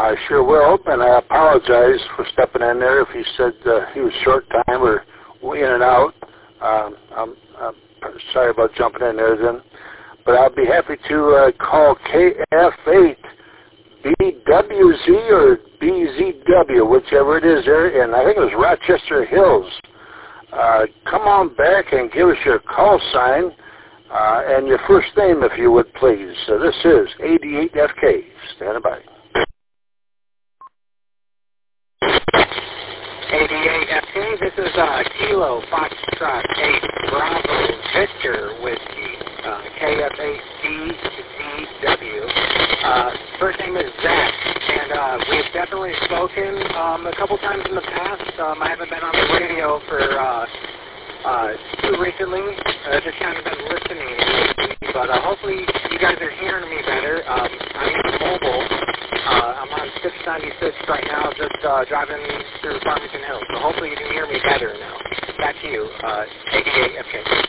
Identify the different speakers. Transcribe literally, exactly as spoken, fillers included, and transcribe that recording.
Speaker 1: I sure will, and I apologize for stepping in there if he said uh, he was short time or in and out. Um, I'm, I'm sorry about jumping in there then. But I'll be happy to uh, call K F eight B W Z or B Z W, whichever it is there, and I think it was Rochester Hills. Uh, come on back and give us your call sign uh, and your first name, if you would, please. So this is eighty-eight F K. Stand by.
Speaker 2: eighty-eight F K, this is uh, Kilo Foxtrot eight Bravo Victor Whiskey, uh, K F eight B Z W. Uh, first name is Zach, and uh, we've definitely spoken um, a couple times in the past. Um, I haven't been on the radio for uh, uh, too recently. I've just kind of been listening lately, but uh, hopefully you guys are hearing me better. Um, I'm mobile. Uh, I'm on six ninety-six right now, just uh, driving through Farmington Hills, so hopefully you can hear me better now. Back to you, uh, eighty-eight F K.